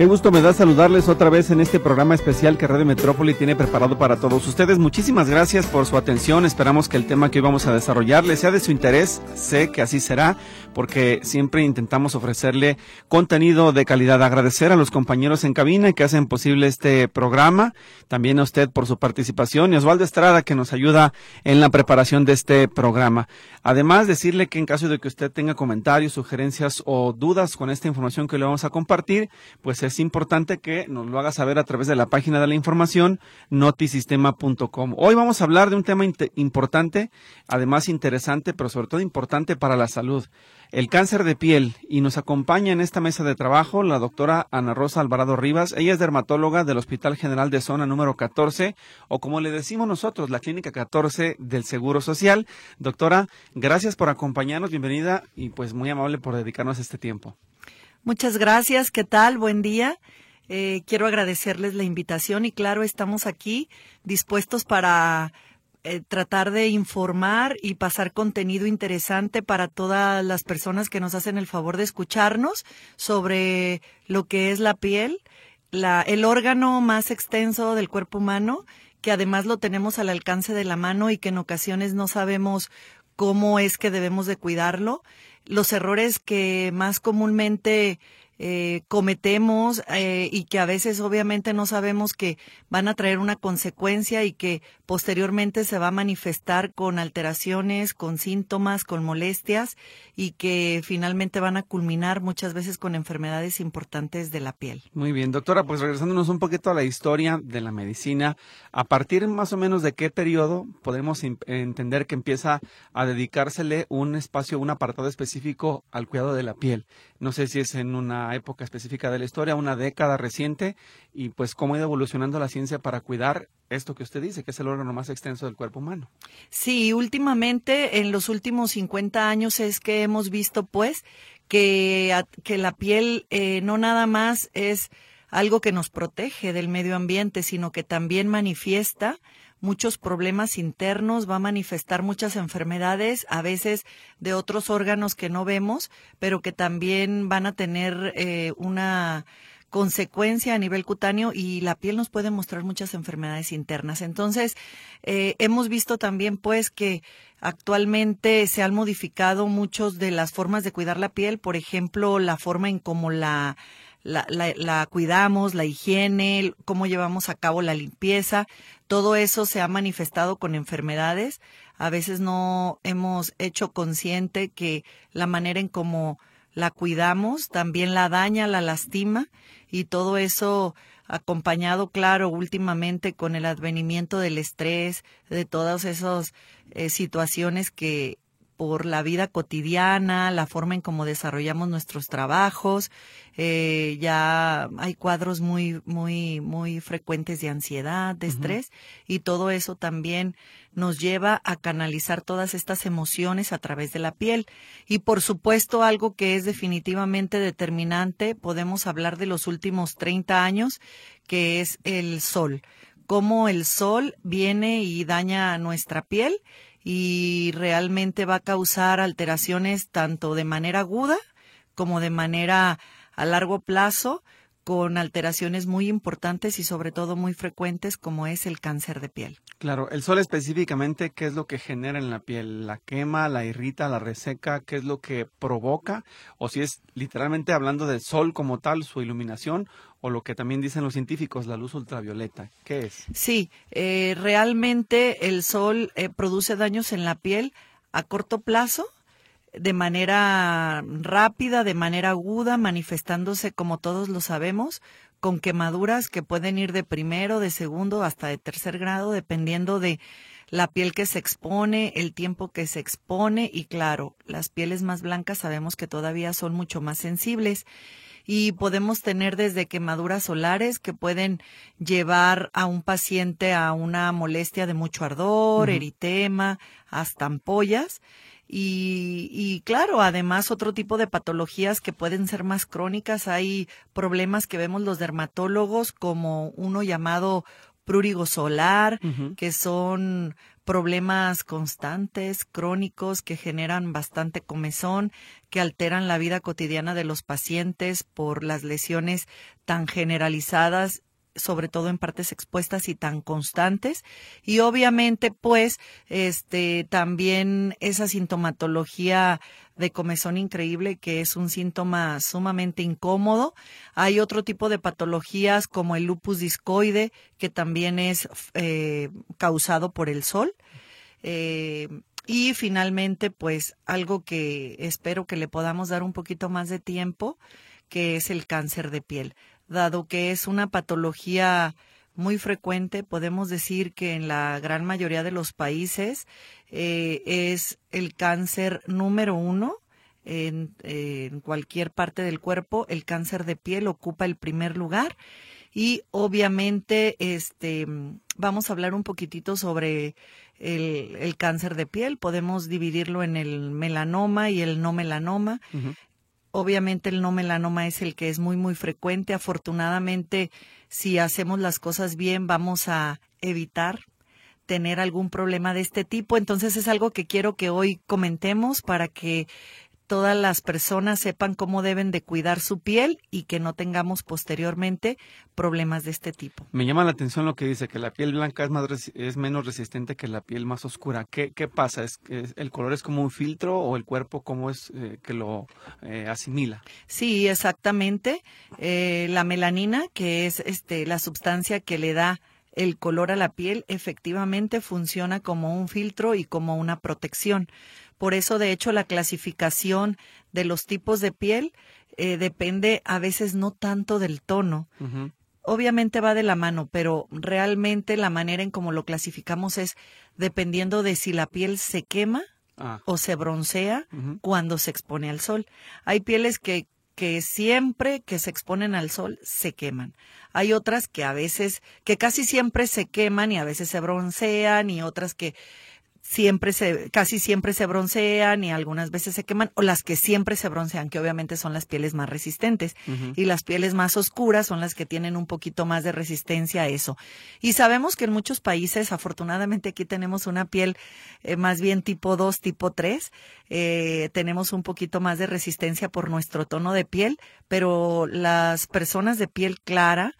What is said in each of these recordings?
Qué gusto me da saludarles otra vez en este programa especial que Radio Metrópoli tiene preparado para todos ustedes. Muchísimas gracias por su atención. Esperamos que el tema que hoy vamos a desarrollar les sea de su interés. Sé que así será, porque siempre intentamos ofrecerle contenido de calidad. Agradecer a los compañeros en cabina que hacen posible este programa. También a usted por su participación y a Osvaldo Estrada, que nos ayuda en la preparación de este programa. Además, decirle que en caso de que usted tenga comentarios, sugerencias o dudas con esta información que le vamos a compartir, pues es importante que nos lo haga saber a través de la página de la información notisistema.com. Hoy vamos a hablar de un tema importante, además interesante, pero sobre todo importante para la salud, el cáncer de piel, y nos acompaña en esta mesa de trabajo la doctora Ana Rosa Alvarado Rivas. Ella es dermatóloga del Hospital General de Zona número 14, o como le decimos nosotros, la Clínica 14 del Seguro Social. Doctora, gracias por acompañarnos, bienvenida y pues muy amable por dedicarnos este tiempo. Muchas gracias, ¿qué tal? Buen día. Quiero agradecerles la invitación y claro, estamos aquí dispuestos para tratar de informar y pasar contenido interesante para todas las personas que nos hacen el favor de escucharnos sobre lo que es la piel, el órgano más extenso del cuerpo humano, que además lo tenemos al alcance de la mano y que en ocasiones no sabemos cómo es que debemos de cuidarlo. Los errores que más comúnmente cometemos y que a veces obviamente no sabemos que van a traer una consecuencia y que posteriormente se va a manifestar con alteraciones, con síntomas, con molestias y que finalmente van a culminar muchas veces con enfermedades importantes de la piel. Muy bien, doctora, pues regresándonos un poquito a la historia de la medicina, ¿a partir más o menos de qué periodo podemos entender que empieza a dedicársele un espacio, un apartado específico al cuidado de la piel? No sé si es en una época específica de la historia, una década reciente, y pues cómo ha ido evolucionando la ciencia para cuidar esto que usted dice, que es el órgano más extenso del cuerpo humano. Sí, últimamente, en los últimos 50 años es que hemos visto pues que la piel no nada más es algo que nos protege del medio ambiente, sino que también manifiesta muchos problemas internos, va a manifestar muchas enfermedades, a veces de otros órganos que no vemos, pero que también van a tener una consecuencia a nivel cutáneo y la piel nos puede mostrar muchas enfermedades internas. Entonces, hemos visto también pues que actualmente se han modificado muchas de las formas de cuidar la piel, por ejemplo, la forma en cómo la cuidamos, la higiene, cómo llevamos a cabo la limpieza, todo eso se ha manifestado con enfermedades. A veces no hemos hecho consciente que la manera en cómo la cuidamos también la daña, la lastima, y todo eso acompañado, claro, últimamente con el advenimiento del estrés, de todas esas situaciones que por la vida cotidiana, la forma en cómo desarrollamos nuestros trabajos, ya hay cuadros muy frecuentes de ansiedad, de estrés, y todo eso también nos lleva a canalizar todas estas emociones a través de la piel. Y por supuesto, algo que es definitivamente determinante, podemos hablar de los últimos 30 años, que es el sol. Cómo el sol viene y daña nuestra piel y realmente va a causar alteraciones tanto de manera aguda como de manera a largo plazo, con alteraciones muy importantes y sobre todo muy frecuentes como es el cáncer de piel. Claro, el sol específicamente, ¿qué es lo que genera en la piel? ¿La quema, la irrita, la reseca? ¿Qué es lo que provoca? O si es literalmente hablando del sol como tal, su iluminación, o lo que también dicen los científicos, la luz ultravioleta. ¿Qué es? Sí, realmente el sol produce daños en la piel a corto plazo, de manera rápida, de manera aguda, manifestándose, como todos lo sabemos, con quemaduras que pueden ir de primero, de segundo, hasta de tercer grado, dependiendo de la piel que se expone, el tiempo que se expone, y claro, las pieles más blancas sabemos que todavía son mucho más sensibles. Y podemos tener desde quemaduras solares que pueden llevar a un paciente a una molestia de mucho ardor, eritema, hasta ampollas. Y claro, además otro tipo de patologías que pueden ser más crónicas. Hay problemas que vemos los dermatólogos como uno llamado prurigo solar, que son problemas constantes, crónicos, que generan bastante comezón, que alteran la vida cotidiana de los pacientes por las lesiones tan generalizadas, sobre todo en partes expuestas y tan constantes, y obviamente pues también esa sintomatología de comezón increíble, que es un síntoma sumamente incómodo. Hay otro tipo de patologías como el lupus discoide, que también es causado por el sol. Y finalmente, pues algo que espero que le podamos dar un poquito más de tiempo, que es el cáncer de piel. Dado que es una patología muy frecuente, podemos decir que en la gran mayoría de los países es el cáncer número 1 en cualquier parte del cuerpo. El cáncer de piel ocupa el primer lugar y obviamente vamos a hablar un poquitito sobre el cáncer de piel. Podemos dividirlo en el melanoma y el no melanoma. Uh-huh. Obviamente el no melanoma es el que es muy, muy frecuente. Afortunadamente, si hacemos las cosas bien, vamos a evitar tener algún problema de este tipo. Entonces es algo que quiero que hoy comentemos para que todas las personas sepan cómo deben de cuidar su piel y que no tengamos posteriormente problemas de este tipo. Me llama la atención lo que dice, que la piel blanca es menos resistente que la piel más oscura. ¿Qué pasa? ¿El color es como un filtro o el cuerpo cómo es que lo asimila? Sí, exactamente. La melanina, que es la sustancia que le da el color a la piel, efectivamente funciona como un filtro y como una protección. Por eso, de hecho, la clasificación de los tipos de piel depende a veces no tanto del tono. Uh-huh. Obviamente va de la mano, pero realmente la manera en cómo lo clasificamos es dependiendo de si la piel se quema o se broncea uh-huh. cuando se expone al sol. Hay pieles que siempre que se exponen al sol se queman. Hay otras que casi siempre se queman y a veces se broncean, y otras que casi siempre se broncean y algunas veces se queman, o las que siempre se broncean, que obviamente son las pieles más resistentes. Uh-huh. Y las pieles más oscuras son las que tienen un poquito más de resistencia a eso. Y sabemos que en muchos países, afortunadamente aquí tenemos una piel más bien tipo 2, tipo 3, tenemos un poquito más de resistencia por nuestro tono de piel, pero las personas de piel clara,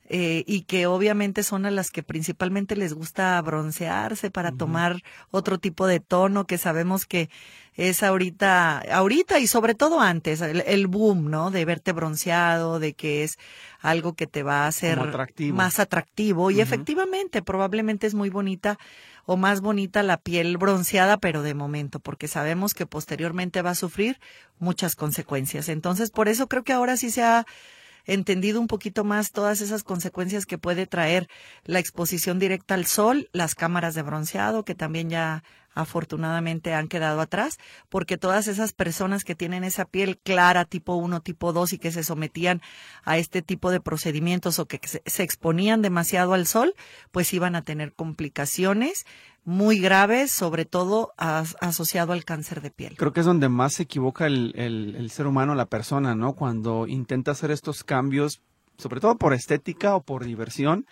y que obviamente son a las que principalmente les gusta broncearse para uh-huh. tomar otro tipo de tono, que sabemos que es ahorita y sobre todo antes, el boom, ¿no? De verte bronceado, de que es algo que te va a hacer más atractivo. Y uh-huh. efectivamente, probablemente es muy bonita o más bonita la piel bronceada, pero de momento, porque sabemos que posteriormente va a sufrir muchas consecuencias. Entonces, por eso creo que ahora sí se ha entendido un poquito más todas esas consecuencias que puede traer la exposición directa al sol, las cámaras de bronceado, que también ya afortunadamente han quedado atrás, porque todas esas personas que tienen esa piel clara tipo 1, tipo 2 y que se sometían a este tipo de procedimientos o que se exponían demasiado al sol, pues iban a tener complicaciones muy graves, sobre todo asociado al cáncer de piel. Creo que es donde más se equivoca el ser humano, la persona, ¿no? Cuando intenta hacer estos cambios, sobre todo por estética o por diversión,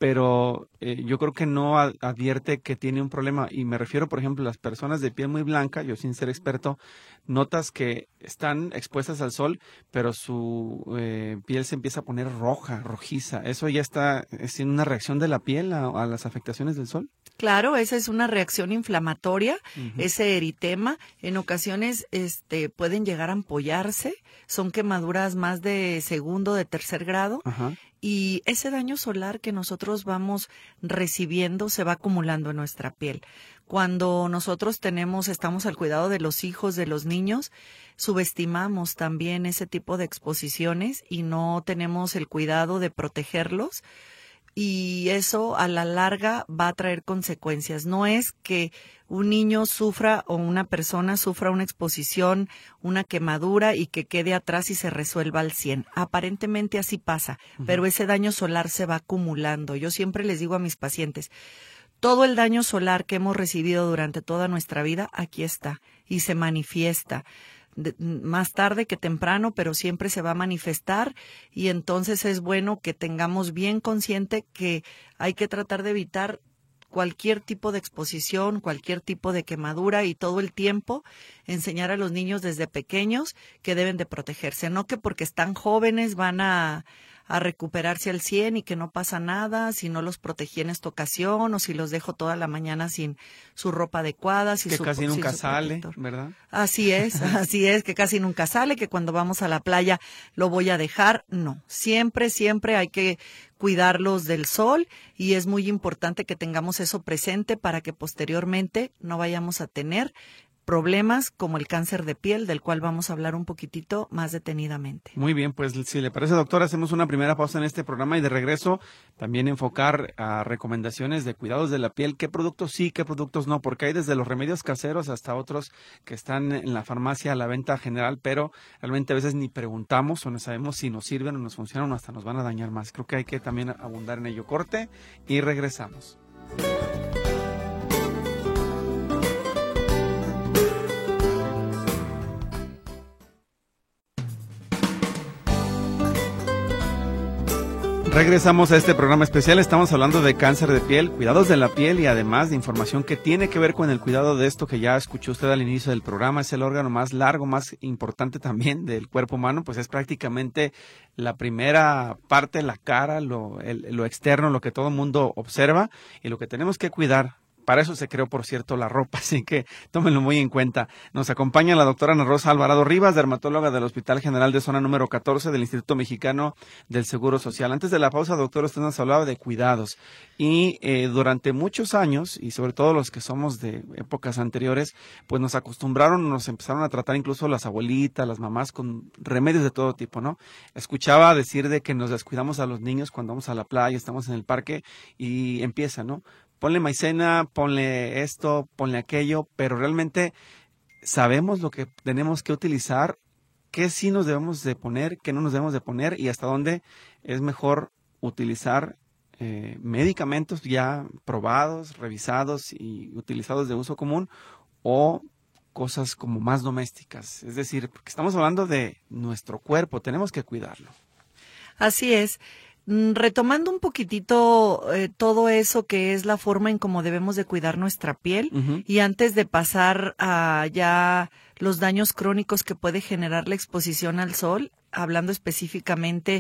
pero yo creo que no advierte que tiene un problema. Y me refiero, por ejemplo, a las personas de piel muy blanca. Yo, sin ser experto, notas que están expuestas al sol, pero su piel se empieza a poner roja, rojiza. ¿Eso ya está siendo una reacción de la piel a las afectaciones del sol? Claro, esa es una reacción inflamatoria, Uh-huh. ese eritema. En ocasiones pueden llegar a ampollarse, son quemaduras más de segundo, de tercer grado. Uh-huh. Y ese daño solar que nosotros vamos recibiendo se va acumulando en nuestra piel. Cuando nosotros estamos al cuidado de los hijos, de los niños, subestimamos también ese tipo de exposiciones y no tenemos el cuidado de protegerlos. Y eso a la larga va a traer consecuencias. No es que un niño sufra o una persona sufra una exposición, una quemadura y que quede atrás y se resuelva al 100. Aparentemente así pasa, uh-huh. Pero ese daño solar se va acumulando. Yo siempre les digo a mis pacientes, todo el daño solar que hemos recibido durante toda nuestra vida, aquí está y se manifiesta. Más tarde que temprano, pero siempre se va a manifestar, y entonces es bueno que tengamos bien consciente que hay que tratar de evitar cualquier tipo de exposición, cualquier tipo de quemadura y todo el tiempo enseñar a los niños desde pequeños que deben de protegerse, no que porque están jóvenes van a recuperarse al 100 y que no pasa nada si no los protegí en esta ocasión o si los dejo toda la mañana sin su ropa adecuada. Que casi nunca sale, ¿verdad? Así es, que casi nunca sale, que cuando vamos a la playa lo voy a dejar. No, siempre hay que cuidarlos del sol y es muy importante que tengamos eso presente para que posteriormente no vayamos a tener problemas como el cáncer de piel, del cual vamos a hablar un poquitito más detenidamente. Muy bien, pues si le parece, doctora, hacemos una primera pausa en este programa y de regreso también enfocar a recomendaciones de cuidados de la piel, qué productos sí, qué productos no, porque hay desde los remedios caseros hasta otros que están en la farmacia a la venta general, pero realmente a veces ni preguntamos o no sabemos si nos sirven o nos funcionan o hasta nos van a dañar más. Creo que hay que también abundar en ello. Corte y regresamos. Regresamos a este programa especial, estamos hablando de cáncer de piel, cuidados de la piel y además de información que tiene que ver con el cuidado de esto que ya escuchó usted al inicio del programa. Es el órgano más largo, más importante también del cuerpo humano, pues es prácticamente la primera parte, la cara, lo externo, lo que todo el mundo observa y lo que tenemos que cuidar. Para eso se creó, por cierto, la ropa, así que tómenlo muy en cuenta. Nos acompaña la doctora Ana Rosa Alvarado Rivas, dermatóloga del Hospital General de Zona número 14 del Instituto Mexicano del Seguro Social. Antes de la pausa, doctora, usted nos hablaba de cuidados y durante muchos años, y sobre todo los que somos de épocas anteriores, pues nos empezaron a tratar incluso las abuelitas, las mamás con remedios de todo tipo, ¿no? Escuchaba decir de que nos descuidamos a los niños cuando vamos a la playa, estamos en el parque y empieza, ¿no? Ponle maicena, ponle esto, ponle aquello, pero realmente sabemos lo que tenemos que utilizar, qué sí nos debemos de poner, qué no nos debemos de poner y hasta dónde es mejor utilizar medicamentos ya probados, revisados y utilizados de uso común o cosas como más domésticas. Es decir, porque estamos hablando de nuestro cuerpo, tenemos que cuidarlo. Así es. Retomando un poquitito todo eso que es la forma en cómo debemos de cuidar nuestra piel y antes de pasar a ya los daños crónicos que puede generar la exposición al sol, hablando específicamente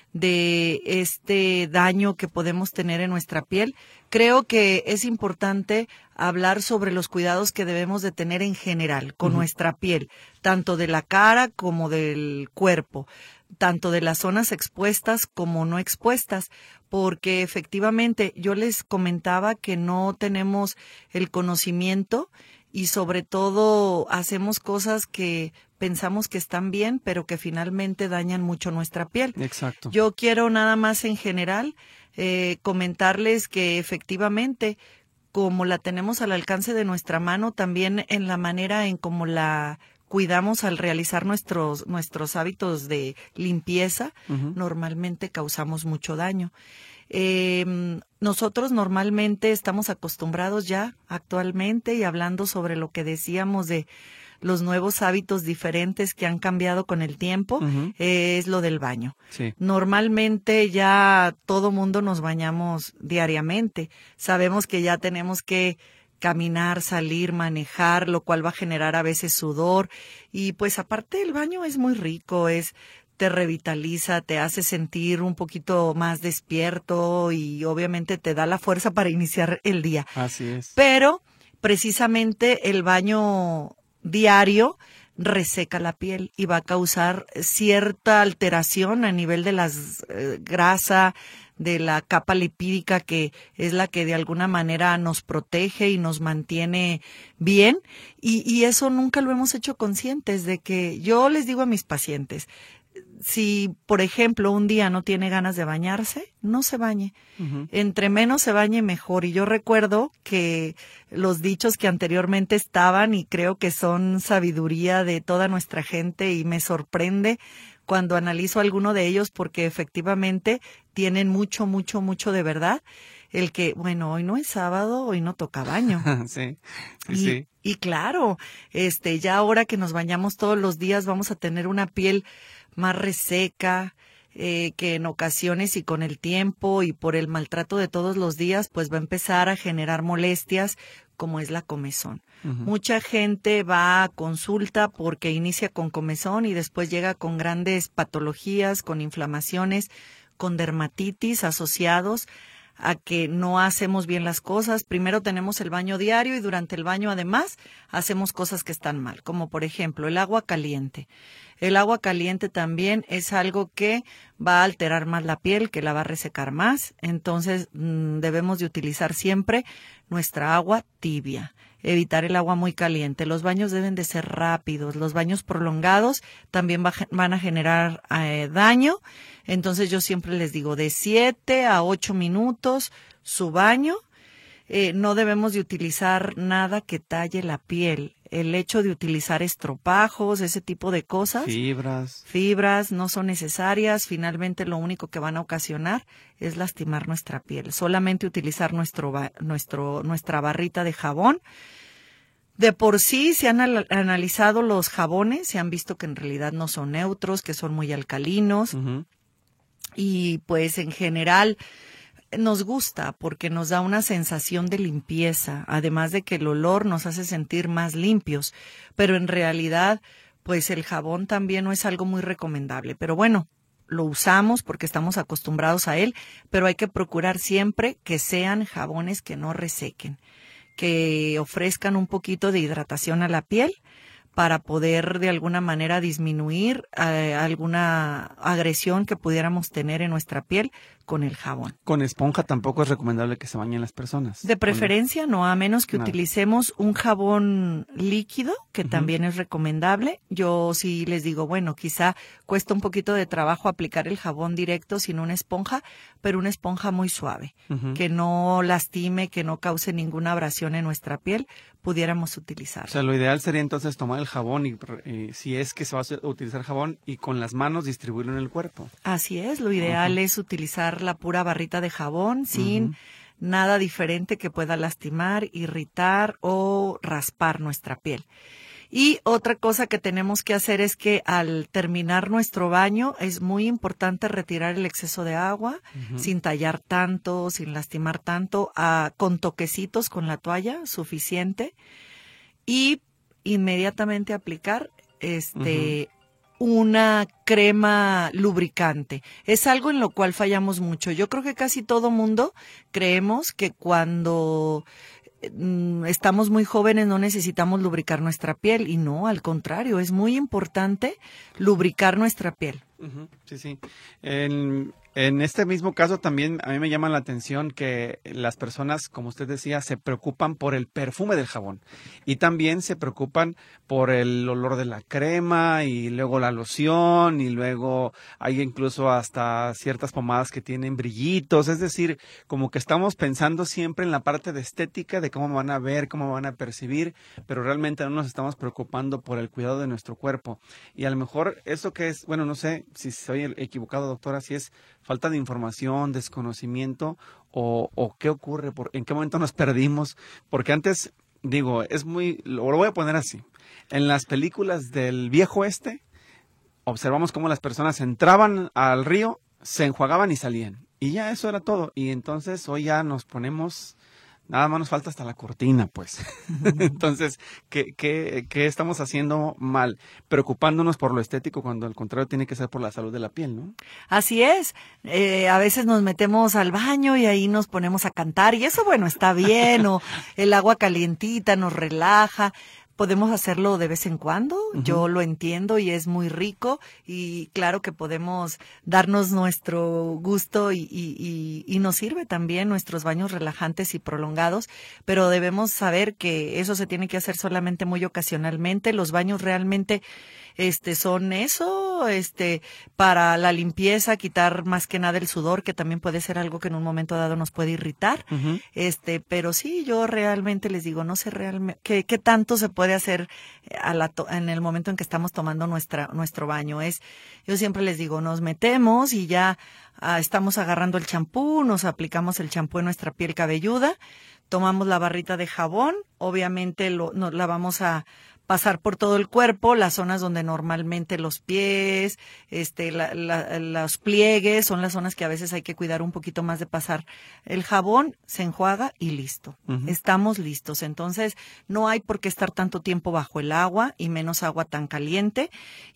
de este daño que podemos tener en nuestra piel, creo que es importante hablar sobre los cuidados que debemos de tener en general con nuestra piel, tanto de la cara como del cuerpo, tanto de las zonas expuestas como no expuestas, porque efectivamente yo les comentaba que no tenemos el conocimiento y sobre todo hacemos cosas que pensamos que están bien, pero que finalmente dañan mucho nuestra piel. Exacto. Yo quiero nada más en general comentarles que efectivamente, como la tenemos al alcance de nuestra mano, también en la manera en cómo la cuidamos al realizar nuestros hábitos de limpieza, normalmente causamos mucho daño. Nosotros normalmente estamos acostumbrados ya actualmente y hablando sobre lo que decíamos de los nuevos hábitos diferentes que han cambiado con el tiempo, es lo del baño. Sí. Normalmente ya todo mundo nos bañamos diariamente. Sabemos que ya tenemos que caminar, salir, manejar, lo cual va a generar a veces sudor. Y pues aparte el baño es muy rico, te revitaliza, te hace sentir un poquito más despierto y obviamente te da la fuerza para iniciar el día. Así es. Pero precisamente el baño diario reseca la piel y va a causar cierta alteración a nivel de las grasa, de la capa lipídica que es la que de alguna manera nos protege y nos mantiene bien y eso nunca lo hemos hecho conscientes de que yo les digo a mis pacientes, si por ejemplo un día no tiene ganas de bañarse, no se bañe. Entre menos se bañe mejor. Y yo recuerdo que los dichos que anteriormente estaban y creo que son sabiduría de toda nuestra gente y me sorprende cuando analizo alguno de ellos porque efectivamente tienen mucho de verdad. El que, bueno, hoy no es sábado, hoy no toca baño. Sí. Y claro, ya ahora que nos bañamos todos los días vamos a tener una piel más reseca, que en ocasiones y con el tiempo y por el maltrato de todos los días, pues va a empezar a generar molestias como es la comezón. Mucha gente va a consulta porque inicia con comezón y después llega con grandes patologías, con inflamaciones, con dermatitis asociados a que no hacemos bien las cosas. Primero tenemos el baño diario y durante el baño además hacemos cosas que están mal, como por ejemplo el agua caliente. El agua caliente también es algo que va a alterar más la piel, que la va a resecar más. Entonces debemos de utilizar siempre nuestra agua tibia. Evitar el agua muy caliente. Los baños deben de ser rápidos. Los baños prolongados también van a generar daño. Entonces yo siempre les digo de 7 a 8 minutos su baño. No debemos de utilizar nada que talle la piel. El hecho de utilizar estropajos, ese tipo de cosas. Fibras no son necesarias. Finalmente lo único que van a ocasionar es lastimar nuestra piel. Solamente utilizar nuestra barrita de jabón. De por sí se han analizado los jabones, se han visto que en realidad no son neutros, que son muy alcalinos. Y pues en general nos gusta porque nos da una sensación de limpieza, además de que el olor nos hace sentir más limpios, pero en realidad pues el jabón también no es algo muy recomendable, pero bueno, lo usamos porque estamos acostumbrados a él, pero hay que procurar siempre que sean jabones que no resequen, que ofrezcan un poquito de hidratación a la piel para poder de alguna manera disminuir alguna agresión que pudiéramos tener en nuestra piel con el jabón. Con esponja tampoco es recomendable que se bañen las personas. De preferencia no, a menos que utilicemos un jabón líquido, que también es recomendable. Yo sí les digo, bueno, quizá cuesta un poquito de trabajo aplicar el jabón directo sin una esponja, pero una esponja muy suave, que no lastime, que no cause ninguna abrasión en nuestra piel, pudiéramos utilizar. O sea, lo ideal sería entonces tomar el jabón y si es que se va a utilizar jabón y con las manos distribuirlo en el cuerpo. Así es, lo ideal es utilizar la pura barrita de jabón sin nada diferente que pueda lastimar, irritar o raspar nuestra piel. Y otra cosa que tenemos que hacer es que al terminar nuestro baño es muy importante retirar el exceso de agua sin tallar tanto, sin lastimar tanto, con toquecitos con la toalla suficiente y inmediatamente aplicar una crema lubricante. Es algo en lo cual fallamos mucho. Yo creo que casi todo mundo creemos que cuando estamos muy jóvenes no necesitamos lubricar nuestra piel y no, al contrario, es muy importante lubricar nuestra piel. Sí, sí. En este mismo caso también a mí me llama la atención que las personas, como usted decía, se preocupan por el perfume del jabón y también se preocupan por el olor de la crema y luego la loción y luego hay incluso hasta ciertas pomadas que tienen brillitos, es decir, como que estamos pensando siempre en la parte de estética, de cómo van a ver, cómo van a percibir, pero realmente no nos estamos preocupando por el cuidado de nuestro cuerpo y a lo mejor eso que es, bueno, no sé si soy equivocado, doctora, si es falta de información, desconocimiento o qué ocurre, en qué momento nos perdimos, porque antes, digo, lo voy a poner así, en las películas del viejo oeste, observamos cómo las personas entraban al río, se enjuagaban y salían, y ya eso era todo, y entonces hoy ya nos ponemos... Nada más nos falta hasta la cortina, pues. Entonces, ¿qué estamos haciendo mal? Preocupándonos por lo estético cuando al contrario tiene que ser por la salud de la piel, ¿no? Así es. A veces nos metemos al baño y ahí nos ponemos a cantar y eso, bueno, está bien. O el agua calientita nos relaja. Podemos hacerlo de vez en cuando, yo lo entiendo y es muy rico y claro que podemos darnos nuestro gusto y nos sirve también nuestros baños relajantes y prolongados, pero debemos saber que eso se tiene que hacer solamente muy ocasionalmente. Los baños realmente son eso, para la limpieza, quitar más que nada el sudor, que también puede ser algo que en un momento dado nos puede irritar. Pero sí, yo realmente les digo, no sé realmente qué tanto se puede hacer en el momento en que estamos tomando nuestro baño. Yo siempre les digo, nos metemos y ya estamos agarrando el champú, nos aplicamos el champú en nuestra piel cabelluda, tomamos la barrita de jabón, obviamente la vamos a pasar por todo el cuerpo, las zonas donde normalmente los pies, los pliegues, son las zonas que a veces hay que cuidar un poquito más de pasar. El jabón se enjuaga y listo. Estamos listos. Entonces, no hay por qué estar tanto tiempo bajo el agua y menos agua tan caliente.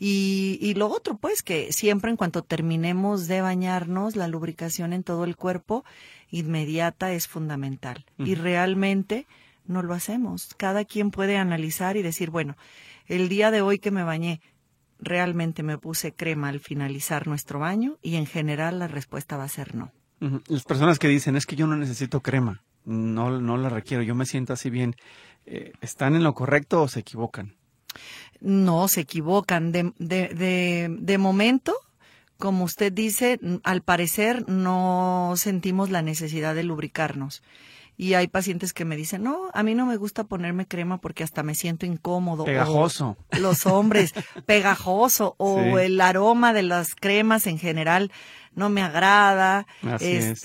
Y lo otro, pues, que siempre en cuanto terminemos de bañarnos, la lubricación en todo el cuerpo inmediata es fundamental. Y realmente no lo hacemos. Cada quien puede analizar y decir, bueno, el día de hoy que me bañé, realmente me puse crema al finalizar nuestro baño, y en general la respuesta va a ser no. Las personas que dicen, es que yo no necesito crema, no la requiero, yo me siento así bien, ¿están en lo correcto o se equivocan? No, se equivocan. De momento, como usted dice, al parecer no sentimos la necesidad de lubricarnos. Y hay pacientes que me dicen, no, a mí no me gusta ponerme crema porque hasta me siento incómodo. Pegajoso. O los hombres, pegajoso. O sí, el aroma de las cremas en general no me agrada. Así es.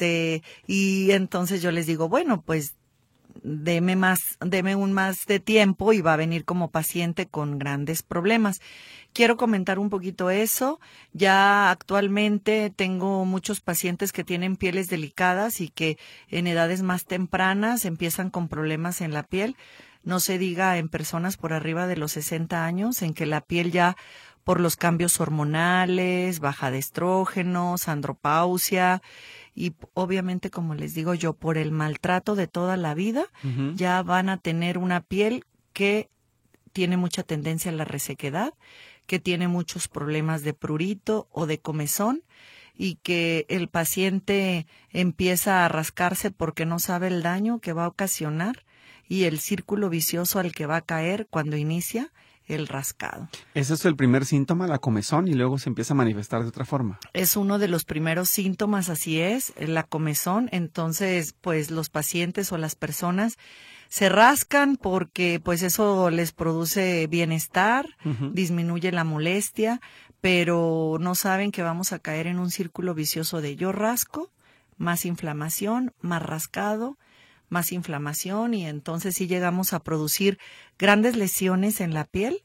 Y entonces yo les digo, bueno, pues deme un más de tiempo y va a venir como paciente con grandes problemas. Quiero comentar un poquito eso. Ya actualmente tengo muchos pacientes que tienen pieles delicadas y que en edades más tempranas empiezan con problemas en la piel. No se diga en personas por arriba de los 60 años, en que la piel ya por los cambios hormonales, baja de estrógenos, andropausia, y obviamente, como les digo yo, por el maltrato de toda la vida, ya van a tener una piel que tiene mucha tendencia a la resequedad, que tiene muchos problemas de prurito o de comezón, y que el paciente empieza a rascarse porque no sabe el daño que va a ocasionar y el círculo vicioso al que va a caer cuando inicia el rascado. ¿Ese es el primer síntoma, la comezón, y luego se empieza a manifestar de otra forma? Es uno de los primeros síntomas, así es, la comezón. Entonces, pues los pacientes o las personas se rascan porque pues eso les produce bienestar, disminuye la molestia, pero no saben que vamos a caer en un círculo vicioso de yo rasco, más inflamación, más rascado, más inflamación, y entonces sí llegamos a producir grandes lesiones en la piel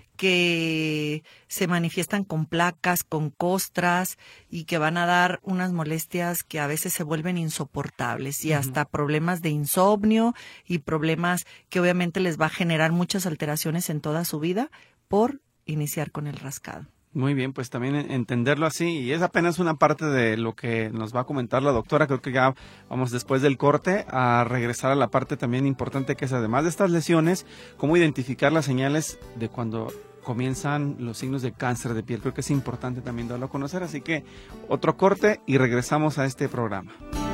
que se manifiestan con placas, con costras, y que van a dar unas molestias que a veces se vuelven insoportables, y hasta problemas de insomnio y problemas que obviamente les va a generar muchas alteraciones en toda su vida por iniciar con el rascado. Muy bien, pues también entenderlo así, y es apenas una parte de lo que nos va a comentar la doctora. Creo que ya vamos después del corte a regresar a la parte también importante, que es, además de estas lesiones, cómo identificar las señales de cuando comienzan los signos de cáncer de piel. Creo que es importante también darlo a conocer, así que otro corte y regresamos a este programa.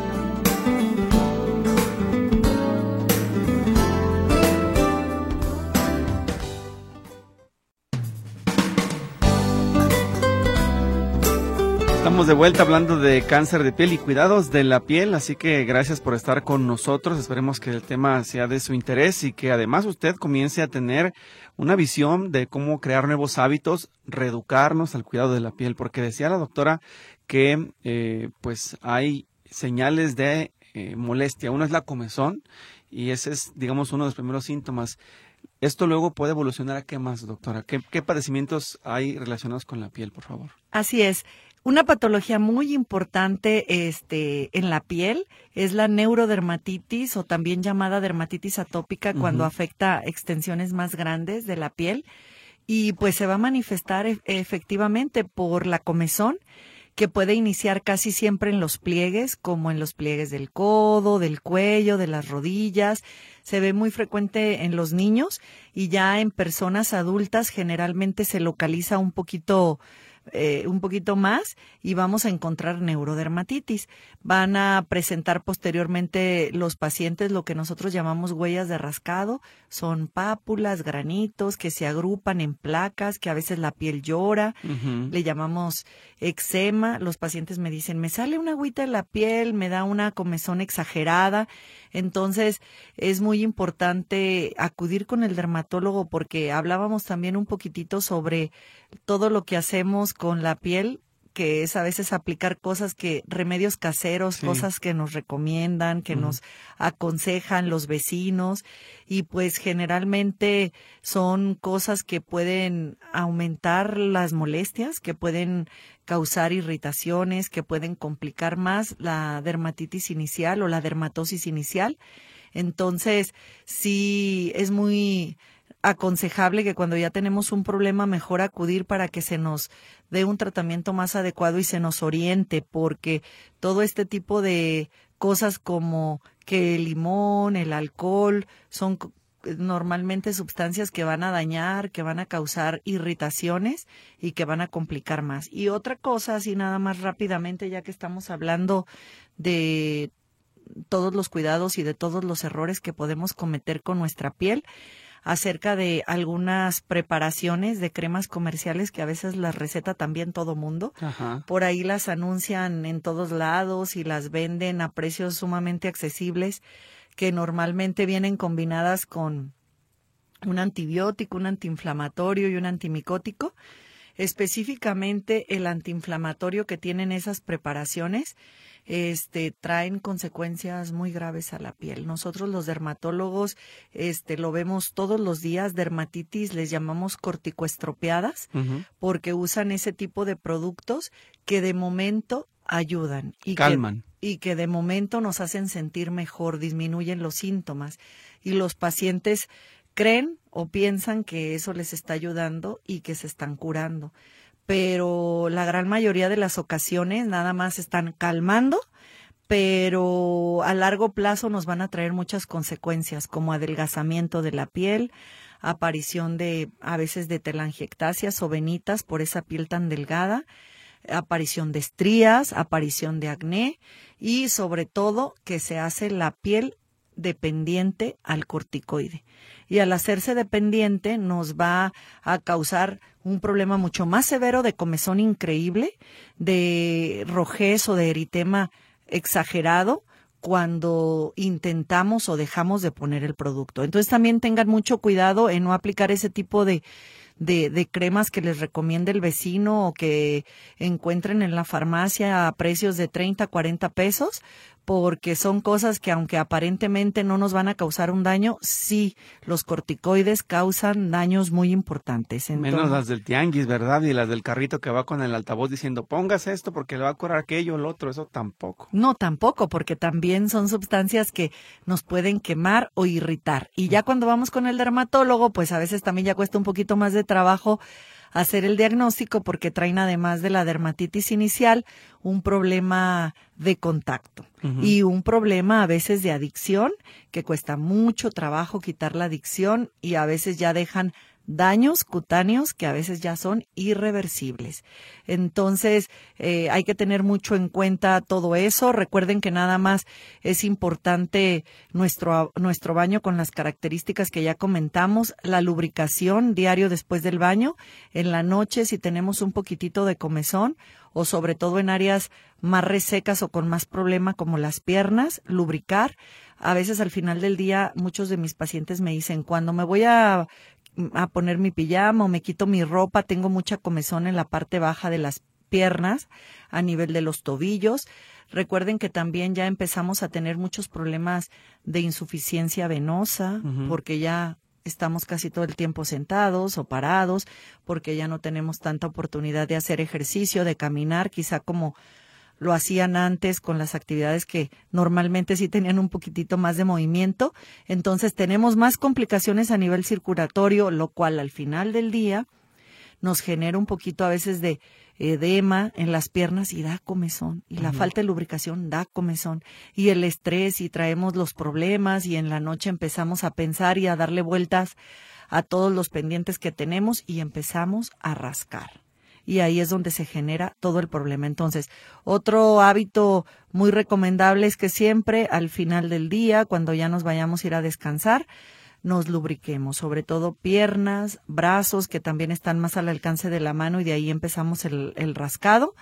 Estamos de vuelta hablando de cáncer de piel y cuidados de la piel, así que gracias por estar con nosotros. Esperemos que el tema sea de su interés y que además usted comience a tener una visión de cómo crear nuevos hábitos, reeducarnos al cuidado de la piel, porque decía la doctora que pues hay señales de molestia. Uno es la comezón, y ese es, digamos, uno de los primeros síntomas. ¿Esto luego puede evolucionar a qué más, doctora? ¿Qué padecimientos hay relacionados con la piel, por favor? Así es. Una patología muy importante en la piel es la neurodermatitis, o también llamada dermatitis atópica, cuando afecta extensiones más grandes de la piel, y pues se va a manifestar efectivamente por la comezón, que puede iniciar casi siempre en los pliegues, como en los pliegues del codo, del cuello, de las rodillas. Se ve muy frecuente en los niños, y ya en personas adultas generalmente se localiza un poquito más, y vamos a encontrar neurodermatitis. Van a presentar posteriormente los pacientes lo que nosotros llamamos huellas de rascado. Son pápulas, granitos que se agrupan en placas, que a veces la piel llora. Le llamamos eczema. Los pacientes me dicen, me sale una agüita en la piel, me da una comezón exagerada. Entonces es muy importante acudir con el dermatólogo, porque hablábamos también un poquitito sobre todo lo que hacemos con la piel que es a veces aplicar remedios caseros, Sí. cosas que nos recomiendan, que nos aconsejan los vecinos, y pues generalmente son cosas que pueden aumentar las molestias, que pueden causar irritaciones, que pueden complicar más la dermatitis inicial o la dermatosis inicial. Entonces, sí es muy aconsejable que cuando ya tenemos un problema, mejor acudir para que se nos dé un tratamiento más adecuado y se nos oriente, porque todo este tipo de cosas como que el limón, el alcohol, son normalmente sustancias que van a dañar, que van a causar irritaciones y que van a complicar más. Y otra cosa, así nada más rápidamente, ya que estamos hablando de todos los cuidados y de todos los errores que podemos cometer con nuestra piel, acerca de algunas preparaciones de cremas comerciales que a veces las receta también todo mundo. Ajá. Por ahí las anuncian en todos lados y las venden a precios sumamente accesibles, que normalmente vienen combinadas con un antibiótico, un antiinflamatorio y un antimicótico. Específicamente el antiinflamatorio que tienen esas preparaciones traen consecuencias muy graves a la piel. Nosotros los dermatólogos lo vemos todos los días. Dermatitis les llamamos corticoestropeadas, porque usan ese tipo de productos que de momento ayudan y calman. Y que de momento nos hacen sentir mejor, disminuyen los síntomas, y los pacientes creen o piensan que eso les está ayudando y que se están curando, pero la gran mayoría de las ocasiones nada más están calmando, pero a largo plazo nos van a traer muchas consecuencias, como adelgazamiento de la piel, aparición a veces de telangiectasias o venitas por esa piel tan delgada, aparición de estrías, aparición de acné, y sobre todo que se hace la piel dependiente al corticoide. Y al hacerse dependiente nos va a causar un problema mucho más severo de comezón increíble, de rojez o de eritema exagerado cuando intentamos o dejamos de poner el producto. Entonces también tengan mucho cuidado en no aplicar ese tipo de cremas que les recomienda el vecino o que encuentren en la farmacia a precios de 30, 40 pesos, porque son cosas que aunque aparentemente no nos van a causar un daño, sí, los corticoides causan daños muy importantes. Entonces, menos las del tianguis, ¿verdad? Y las del carrito que va con el altavoz diciendo, póngase esto porque le va a curar aquello, el otro, eso tampoco. No, tampoco, porque también son sustancias que nos pueden quemar o irritar. Y ya cuando vamos con el dermatólogo, pues a veces también ya cuesta un poquito más de trabajo hacer el diagnóstico, porque traen, además de la dermatitis inicial, un problema de contacto y un problema a veces de adicción, que cuesta mucho trabajo quitar la adicción, y a veces ya dejan daños cutáneos que a veces ya son irreversibles. Entonces, hay que tener mucho en cuenta todo eso. Recuerden que nada más es importante nuestro baño con las características que ya comentamos, la lubricación diario después del baño, en la noche si tenemos un poquitito de comezón o sobre todo en áreas más resecas o con más problema como las piernas, lubricar. A veces al final del día muchos de mis pacientes me dicen, cuando me voy a poner mi pijama o me quito mi ropa, tengo mucha comezón en la parte baja de las piernas, a nivel de los tobillos. Recuerden que también ya empezamos a tener muchos problemas de insuficiencia venosa, porque ya estamos casi todo el tiempo sentados o parados, porque ya no tenemos tanta oportunidad de hacer ejercicio, de caminar, quizá como lo hacían antes con las actividades que normalmente sí tenían un poquitito más de movimiento. Entonces tenemos más complicaciones a nivel circulatorio, lo cual al final del día nos genera un poquito a veces de edema en las piernas y da comezón. Y la falta de lubricación da comezón. Y el estrés, y traemos los problemas, y en la noche empezamos a pensar y a darle vueltas a todos los pendientes que tenemos y empezamos a rascar. Y ahí es donde se genera todo el problema. Entonces, otro hábito muy recomendable es que siempre al final del día, cuando ya nos vayamos a ir a descansar, nos lubriquemos, sobre todo piernas, brazos, que también están más al alcance de la mano, y de ahí empezamos el rascado.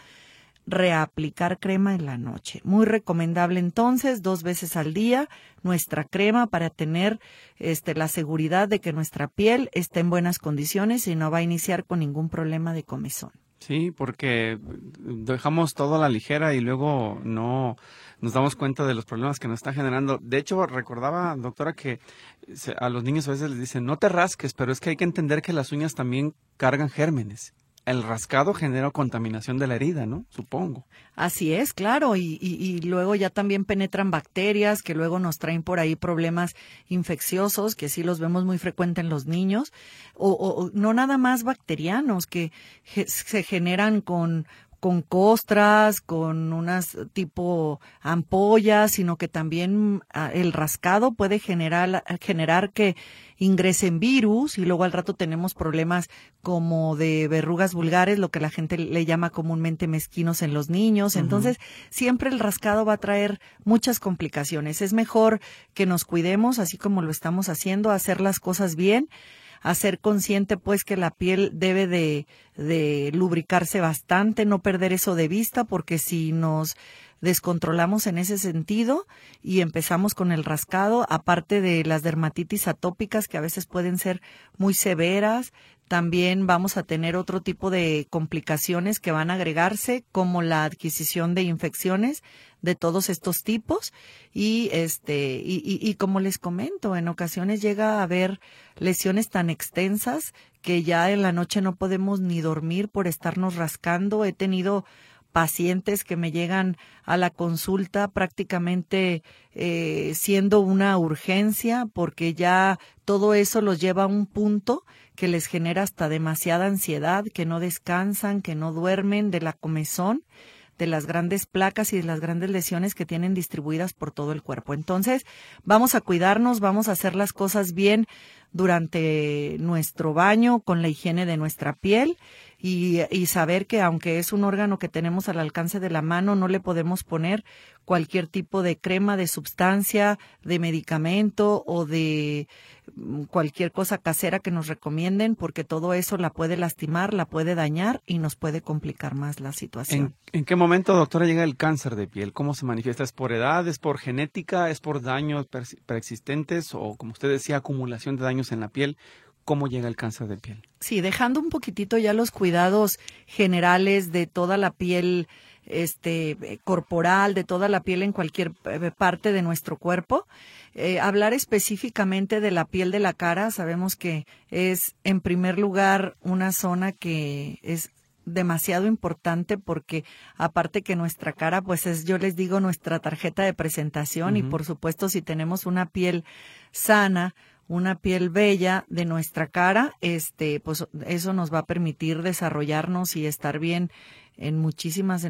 Reaplicar crema en la noche. Muy recomendable entonces, 2 veces al día, nuestra crema para tener la seguridad de que nuestra piel está en buenas condiciones y no va a iniciar con ningún problema de comezón. Sí, porque dejamos todo a la ligera y luego no nos damos cuenta de los problemas que nos está generando. De hecho, recordaba, doctora, que a los niños a veces les dicen, no te rasques, pero es que hay que entender que las uñas también cargan gérmenes. El rascado genera contaminación de la herida, ¿no? Supongo. Así es, claro, y luego ya también penetran bacterias que luego nos traen por ahí problemas infecciosos, que sí los vemos muy frecuente en los niños, o no nada más bacterianos, que se generan con costras, con unas tipo ampollas, sino que también el rascado puede generar que ingresen virus y luego al rato tenemos problemas como de verrugas vulgares, lo que la gente le llama comúnmente mezquinos en los niños. Entonces, siempre el rascado va a traer muchas complicaciones. Es mejor que nos cuidemos, así como lo estamos haciendo, hacer las cosas bien, hacer consciente pues que la piel debe de lubricarse bastante, no perder eso de vista, porque si nos descontrolamos en ese sentido y empezamos con el rascado, aparte de las dermatitis atópicas que a veces pueden ser muy severas, también vamos a tener otro tipo de complicaciones que van a agregarse, como la adquisición de infecciones de todos estos tipos y como les comento, en ocasiones llega a haber lesiones tan extensas que ya en la noche no podemos ni dormir por estarnos rascando. He tenido pacientes que me llegan a la consulta prácticamente siendo una urgencia, porque ya todo eso los lleva a un punto que les genera hasta demasiada ansiedad, que no descansan, que no duermen de la comezón, de las grandes placas y de las grandes lesiones que tienen distribuidas por todo el cuerpo. Entonces, vamos a cuidarnos, vamos a hacer las cosas bien durante nuestro baño, con la higiene de nuestra piel y saber que aunque es un órgano que tenemos al alcance de la mano, no le podemos poner cualquier tipo de crema, de sustancia, de medicamento o de cualquier cosa casera que nos recomienden, porque todo eso la puede lastimar, la puede dañar y nos puede complicar más la situación. ¿En qué momento, doctora, llega el cáncer de piel? ¿Cómo se manifiesta? ¿Es por edad? ¿Es por genética? ¿Es por daños preexistentes? O, como usted decía, acumulación de daños en la piel. ¿Cómo llega el cáncer de piel? Sí, dejando un poquitito ya los cuidados generales de toda la piel corporal, de toda la piel en cualquier parte de nuestro cuerpo. Hablar específicamente de la piel de la cara, sabemos que es en primer lugar una zona que es demasiado importante, porque aparte que nuestra cara pues es, yo les digo, nuestra tarjeta de presentación. Y por supuesto, si tenemos una piel sana, una piel bella de nuestra cara, pues eso nos va a permitir desarrollarnos y estar bien en muchísimas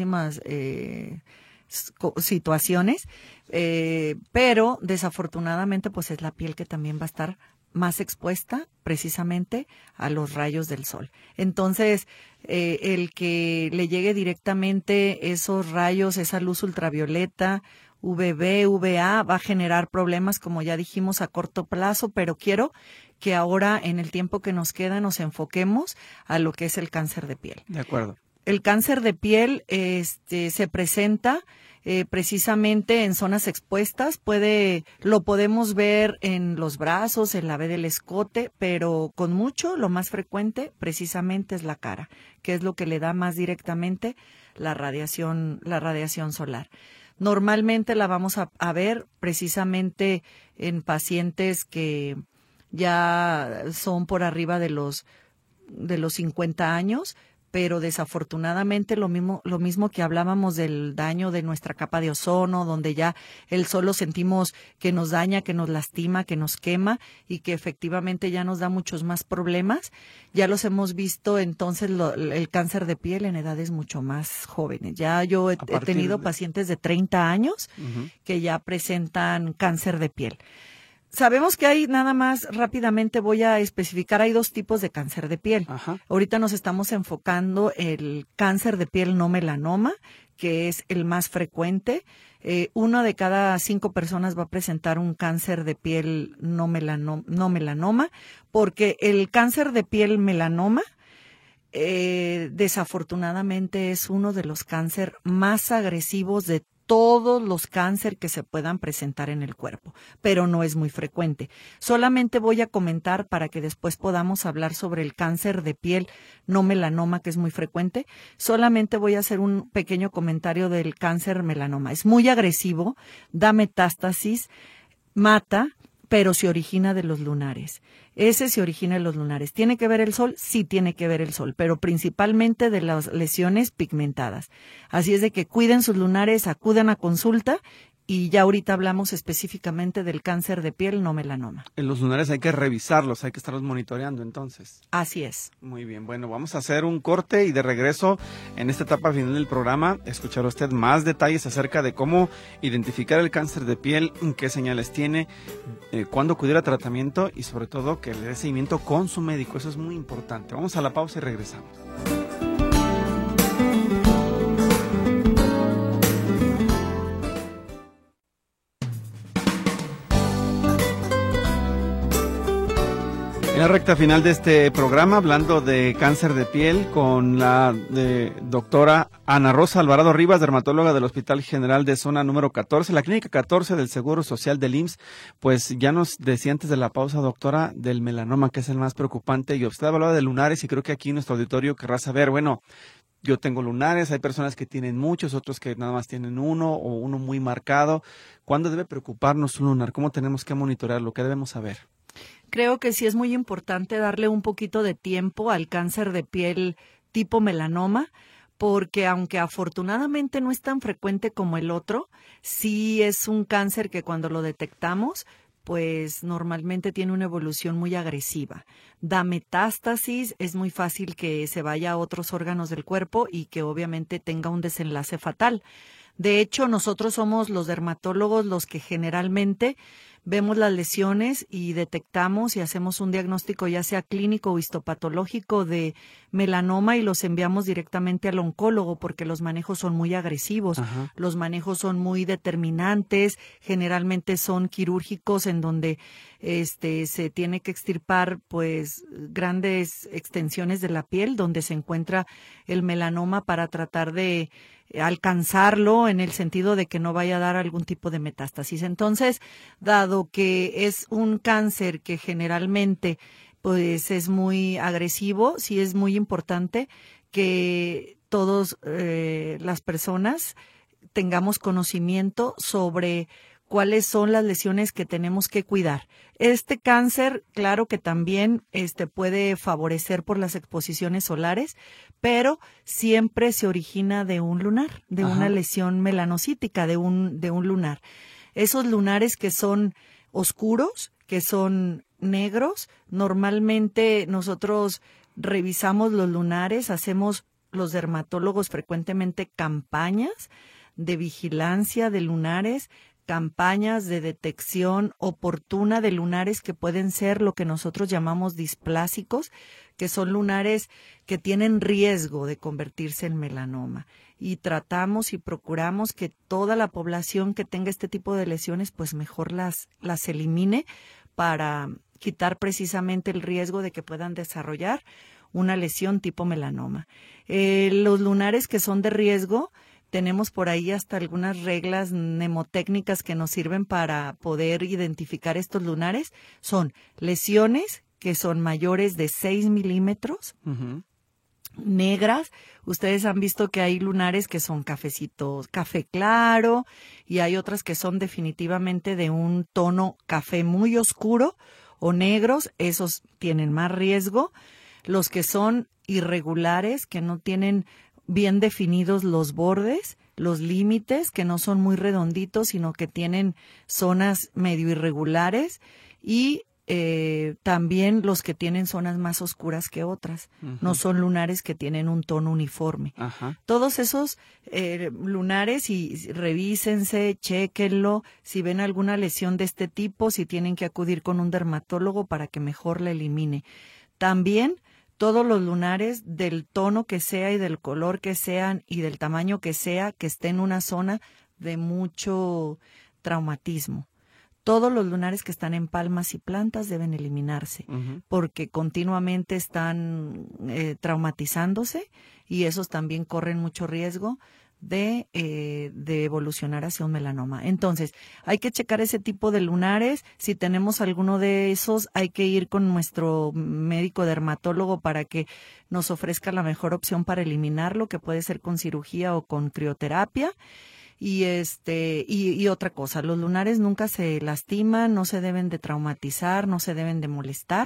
situaciones, pero desafortunadamente pues es la piel que también va a estar más expuesta precisamente a los rayos del sol. Entonces, el que le llegue directamente esos rayos, esa luz ultravioleta, UVB, UVA, va a generar problemas, como ya dijimos, a corto plazo, pero quiero que ahora, en el tiempo que nos queda, nos enfoquemos a lo que es el cáncer de piel. De acuerdo. El cáncer de piel se presenta precisamente en zonas expuestas. Lo podemos ver en los brazos, en la B del escote, pero con mucho, lo más frecuente precisamente es la cara, que es lo que le da más directamente la radiación solar. Normalmente la vamos a ver precisamente en pacientes que ya son por arriba de los 50 años, pero desafortunadamente lo mismo que hablábamos del daño de nuestra capa de ozono, donde ya el sol lo sentimos que nos daña, que nos lastima, que nos quema y que efectivamente ya nos da muchos más problemas. Ya los hemos visto entonces el cáncer de piel en edades mucho más jóvenes. Ya yo he tenido pacientes de 30 años que ya presentan cáncer de piel. Sabemos que hay, nada más rápidamente voy a especificar, hay dos tipos de cáncer de piel. Ajá. Ahorita nos estamos enfocando el cáncer de piel no melanoma, que es el más frecuente. 1 de cada 5 personas va a presentar un cáncer de piel no melanoma, porque el cáncer de piel melanoma desafortunadamente es uno de los cánceres más agresivos de todos los cánceres que se puedan presentar en el cuerpo, pero no es muy frecuente. Solamente voy a comentar para que después podamos hablar sobre el cáncer de piel no melanoma, que es muy frecuente. Solamente voy a hacer un pequeño comentario del cáncer melanoma. Es muy agresivo, da metástasis, mata, pero se origina de los lunares. Ese se origina de los lunares. ¿Tiene que ver el sol? Sí tiene que ver el sol, pero principalmente de las lesiones pigmentadas. Así es de que cuiden sus lunares, acudan a consulta y ya ahorita hablamos específicamente del cáncer de piel no melanoma. En los lunares hay que revisarlos, hay que estarlos monitoreando entonces. Así es. Muy bien, bueno, vamos a hacer un corte y de regreso en esta etapa final del programa escuchará usted más detalles acerca de cómo identificar el cáncer de piel, qué señales tiene, cuándo acudir a tratamiento y sobre todo que le dé seguimiento con su médico. Eso es muy importante. Vamos a la pausa y regresamos. En la recta final de este programa, hablando de cáncer de piel con la doctora Ana Rosa Alvarado Rivas, dermatóloga del Hospital General de Zona número 14, la clínica 14 del Seguro Social del IMSS, pues ya nos decía antes de la pausa, doctora, del melanoma, que es el más preocupante, y usted hablaba de lunares y creo que aquí nuestro auditorio querrá saber, bueno, yo tengo lunares, hay personas que tienen muchos, otros que nada más tienen uno o uno muy marcado. ¿Cuándo debe preocuparnos un lunar? ¿Cómo tenemos que monitorearlo? ¿Qué debemos saber? Creo que sí es muy importante darle un poquito de tiempo al cáncer de piel tipo melanoma, porque aunque afortunadamente no es tan frecuente como el otro, sí es un cáncer que cuando lo detectamos, pues normalmente tiene una evolución muy agresiva. Da metástasis, es muy fácil que se vaya a otros órganos del cuerpo y que obviamente tenga un desenlace fatal. De hecho, nosotros somos los dermatólogos los que generalmente vemos las lesiones y detectamos y hacemos un diagnóstico ya sea clínico o histopatológico de melanoma y los enviamos directamente al oncólogo porque los manejos son muy agresivos, los manejos son muy determinantes, generalmente son quirúrgicos en donde se tiene que extirpar pues grandes extensiones de la piel donde se encuentra el melanoma para tratar de alcanzarlo en el sentido de que no vaya a dar algún tipo de metástasis. Entonces, dado que es un cáncer que generalmente pues es muy agresivo, sí es muy importante que todos las personas tengamos conocimiento sobre cuáles son las lesiones que tenemos que cuidar. Este cáncer, claro que también puede favorecer por las exposiciones solares, pero siempre se origina de un lunar, de una lesión melanocítica, de un lunar. Esos lunares que son oscuros, que son negros, normalmente nosotros revisamos los lunares, hacemos los dermatólogos frecuentemente campañas de vigilancia de lunares, campañas de detección oportuna de lunares que pueden ser lo que nosotros llamamos displásicos, que son lunares que tienen riesgo de convertirse en melanoma. Y tratamos y procuramos que toda la población que tenga este tipo de lesiones, pues mejor las elimine para quitar precisamente el riesgo de que puedan desarrollar una lesión tipo melanoma. Los lunares que son de riesgo, tenemos por ahí hasta algunas reglas mnemotécnicas que nos sirven para poder identificar estos lunares. Son lesiones que son mayores de 6 milímetros, negras. Ustedes han visto que hay lunares que son cafecitos, café claro, y hay otras que son definitivamente de un tono café muy oscuro o negros. Esos tienen más riesgo. Los que son irregulares, que no tienen bien definidos los bordes, los límites, que no son muy redonditos, sino que tienen zonas medio irregulares, y también los que tienen zonas más oscuras que otras. No son lunares que tienen un tono uniforme. Todos esos lunares, y revísense, chéquenlo, si ven alguna lesión de este tipo, si tienen que acudir con un dermatólogo para que mejor la elimine. También todos los lunares del tono que sea y del color que sean y del tamaño que sea, que esté en una zona de mucho traumatismo. Todos los lunares que están en palmas y plantas deben eliminarse porque continuamente están traumatizándose, y esos también corren mucho riesgo de evolucionar hacia un melanoma. Entonces, hay que checar ese tipo de lunares. Si tenemos alguno de esos, hay que ir con nuestro médico dermatólogo para que nos ofrezca la mejor opción para eliminarlo, que puede ser con cirugía o con crioterapia. Y otra cosa, los lunares nunca se lastiman, no se deben de traumatizar, no se deben de molestar.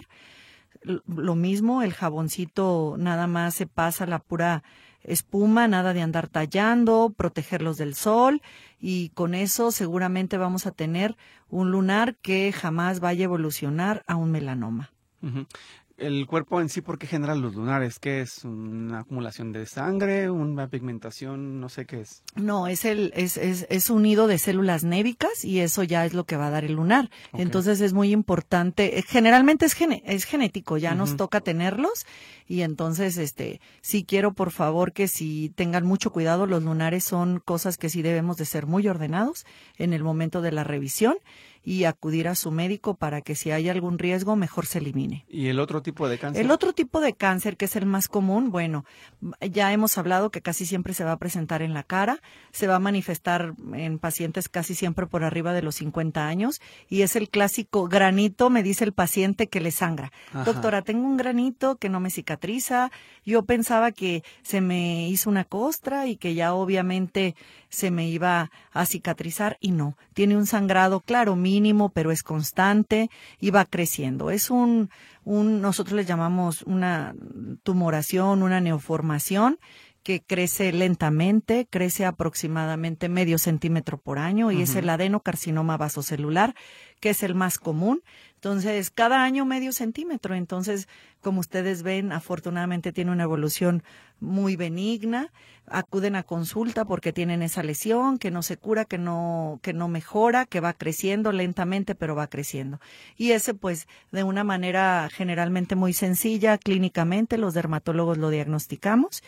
Lo mismo, el jaboncito nada más se pasa la pura espuma, nada de andar tallando, protegerlos del sol, y con eso seguramente vamos a tener un lunar que jamás vaya a evolucionar a un melanoma. Uh-huh. El cuerpo en sí, ¿por qué genera los lunares? ¿Qué es? ¿Una acumulación de sangre? ¿Una pigmentación? No sé qué es. No, es un nido de células névicas y eso ya es lo que va a dar el lunar. Okay. Entonces es muy importante. Generalmente es genético, ya nos Uh-huh. toca tenerlos, y entonces sí quiero por favor que si tengan mucho cuidado. Los lunares son cosas que sí debemos de ser muy ordenados en el momento de la revisión y acudir a su médico para que si hay algún riesgo mejor se elimine. ¿Y el otro tipo de cáncer? El otro tipo de cáncer, que es el más común, bueno, ya hemos hablado que casi siempre se va a presentar en la cara, se va a manifestar en pacientes casi siempre por arriba de los 50 años, y es el clásico granito, me dice el paciente, que le sangra. Ajá. Doctora, tengo un granito que no me cicatriza, yo pensaba que se me hizo una costra y que ya obviamente se me iba a cicatrizar, y no, tiene un sangrado, claro, mínimo, pero es constante y va creciendo. Es nosotros le llamamos una tumoración, una neoformación, que crece lentamente, crece aproximadamente medio centímetro por año, y es el adenocarcinoma vasocelular, que es el más común. Entonces, cada año medio centímetro. Entonces, como ustedes ven, afortunadamente tiene una evolución muy benigna. Acuden a consulta porque tienen esa lesión que no se cura, que no mejora, que va creciendo lentamente, pero va creciendo. Y ese, pues, de una manera generalmente muy sencilla, clínicamente, los dermatólogos lo diagnosticamos,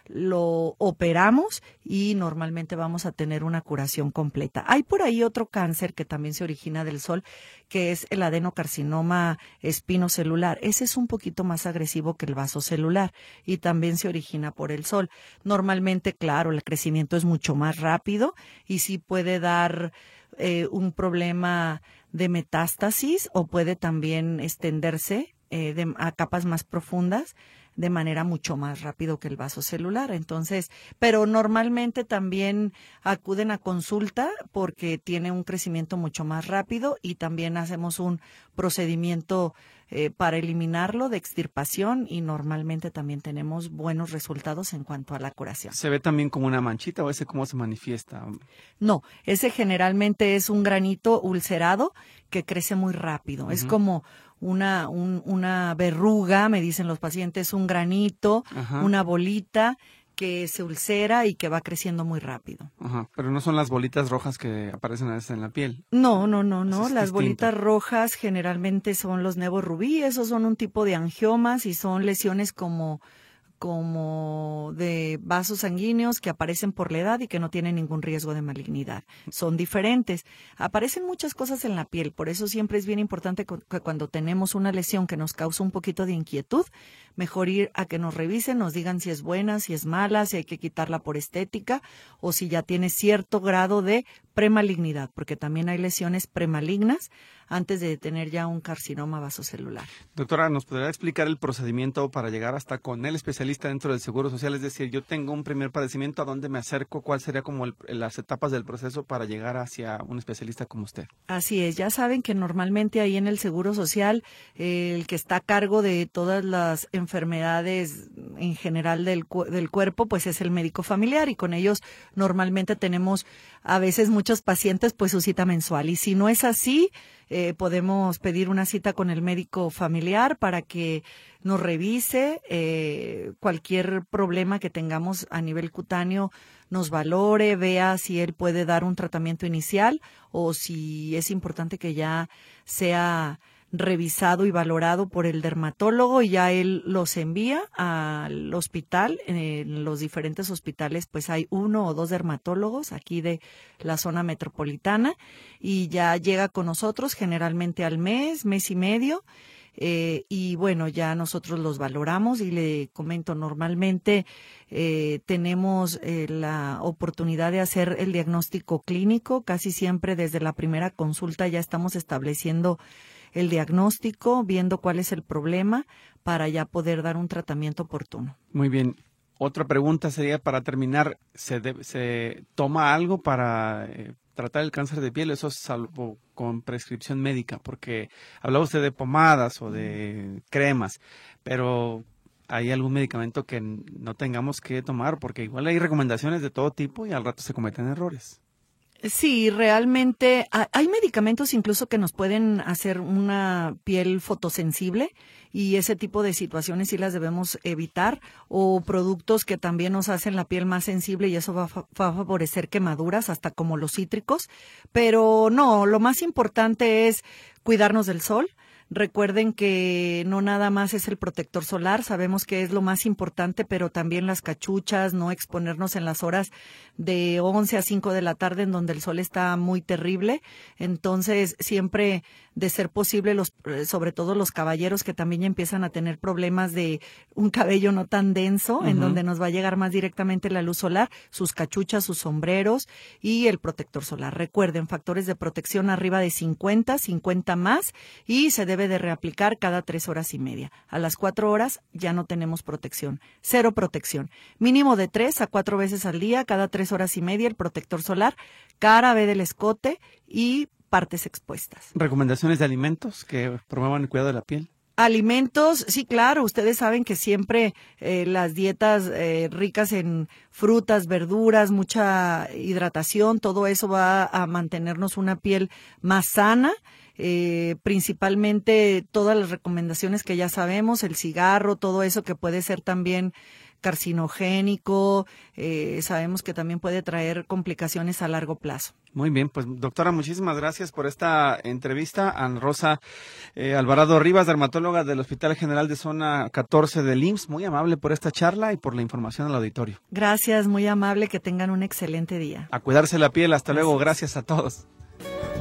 lo operamos y normalmente vamos a tener una curación completa. Hay por ahí otro cáncer que también se origina del sol, que es el adenocarcinoma espinocelular. Ese es un poquito más agresivo que el vasocelular y también se origina por el sol. Normalmente, claro, el crecimiento es mucho más rápido y sí puede dar un problema de metástasis, o puede también extenderse a capas más profundas de manera mucho más rápido que el vasocelular. Entonces, pero normalmente también acuden a consulta porque tiene un crecimiento mucho más rápido, y también hacemos un procedimiento para eliminarlo de extirpación, y normalmente también tenemos buenos resultados en cuanto a la curación. ¿Se ve también como una manchita o ese cómo se manifiesta? No, ese generalmente es un granito ulcerado que crece muy rápido. Es como una verruga, me dicen los pacientes, un granito, una bolita que se ulcera y que va creciendo muy rápido. Ajá, pero no son las bolitas rojas que aparecen a veces en la piel. No. Eso es Las distinto. bolitas rojas generalmente son los nevorubí. Esos son un tipo de angiomas y son lesiones como de vasos sanguíneos que aparecen por la edad y que no tienen ningún riesgo de malignidad. Son diferentes. Aparecen muchas cosas en la piel, por eso siempre es bien importante que cuando tenemos una lesión que nos causa un poquito de inquietud, mejor ir a que nos revisen, nos digan si es buena, si es mala, si hay que quitarla por estética o si ya tiene cierto grado de premalignidad, porque también hay lesiones premalignas antes de tener ya un carcinoma vasocelular. Doctora, ¿nos podría explicar el procedimiento para llegar hasta con el especialista dentro del Seguro Social? Es decir, yo tengo un primer padecimiento, ¿a dónde me acerco? ¿Cuál sería como las etapas del proceso para llegar hacia un especialista como usted? Así es, ya saben que normalmente ahí en el Seguro Social el que está a cargo de todas las enfermedades en general del cuerpo, pues es el médico familiar, y con ellos normalmente tenemos a veces muchos pacientes pues su cita mensual, y si no es así, podemos pedir una cita con el médico familiar para que nos revise cualquier problema que tengamos a nivel cutáneo, nos valore, vea si él puede dar un tratamiento inicial o si es importante que ya sea revisado y valorado por el dermatólogo, y ya él los envía al hospital. En los diferentes hospitales pues hay 1 o 2 dermatólogos aquí de la zona metropolitana, y ya llega con nosotros generalmente al mes y medio. y bueno, ya nosotros los valoramos y le comento, normalmente tenemos la oportunidad de hacer el diagnóstico clínico, casi siempre desde la primera consulta ya estamos estableciendo el diagnóstico, viendo cuál es el problema para ya poder dar un tratamiento oportuno. Muy bien. Otra pregunta sería para terminar, ¿se toma algo para tratar el cáncer de piel? Eso es salvo con prescripción médica, porque hablaba usted de pomadas o de cremas, pero ¿hay algún medicamento que no tengamos que tomar? Porque igual hay recomendaciones de todo tipo y al rato se cometen errores. Sí, realmente hay medicamentos incluso que nos pueden hacer una piel fotosensible y ese tipo de situaciones sí las debemos evitar, o productos que también nos hacen la piel más sensible y eso va a favorecer quemaduras, hasta como los cítricos, pero no, lo más importante es cuidarnos del sol. Recuerden que no nada más es el protector solar, sabemos que es lo más importante, pero también las cachuchas, no exponernos en las horas de 11 a 5 de la tarde en donde el sol está muy terrible. Entonces, siempre de ser posible, sobre todo los caballeros que también ya empiezan a tener problemas de un cabello no tan denso, en donde nos va a llegar más directamente la luz solar, sus cachuchas, sus sombreros y el protector solar. Recuerden, factores de protección arriba de 50 más, y se debe de reaplicar cada 3 horas y media. A las 4 horas ya no tenemos protección, 0 protección. Mínimo de 3 a 4 veces al día, cada 3 horas y media, el protector solar, cara B del escote y partes expuestas. ¿Recomendaciones de alimentos que promuevan el cuidado de la piel? Alimentos, sí, claro, ustedes saben que siempre las dietas ricas en frutas, verduras, mucha hidratación, todo eso va a mantenernos una piel más sana. Principalmente todas las recomendaciones que ya sabemos, el cigarro, todo eso que puede ser también carcinogénico, sabemos que también puede traer complicaciones a largo plazo. Muy bien, pues doctora, muchísimas gracias por esta entrevista. Ana Rosa Alvarado Rivas, dermatóloga del Hospital General de Zona 14 del IMSS, muy amable por esta charla y por la información al auditorio. Gracias, muy amable, que tengan un excelente día. A cuidarse la piel, hasta luego, gracias a todos.